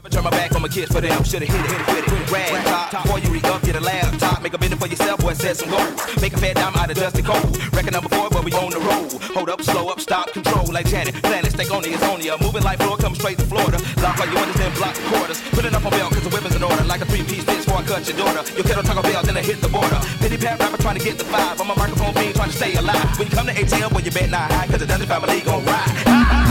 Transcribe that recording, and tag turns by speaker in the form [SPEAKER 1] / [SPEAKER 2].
[SPEAKER 1] Turn my back on my kids for them. Should've hit it with it. Rag top. Before you re-up, get a laptop. Make a minute for yourself, boy, set some goals. Make a fat dime out of dusty cold. Record number 4, but we on the road. Hold up, slow up, stop, control like Janet. Planet, stay on it's on ya. Moving like floor, come straight to Florida. Lock all you understand, block the quarters. Put it up on belt, cause the weapon's in order. Like a 3-piece bitch before I cut your daughter. Your kettle Taco Bell, then I hit the border. Penny Pat rapper trying to get the 5. I'm a microphone fiend trying to stay alive. When you come to ATL, boy, you bet not high, cause the Dungeon family gon' ride.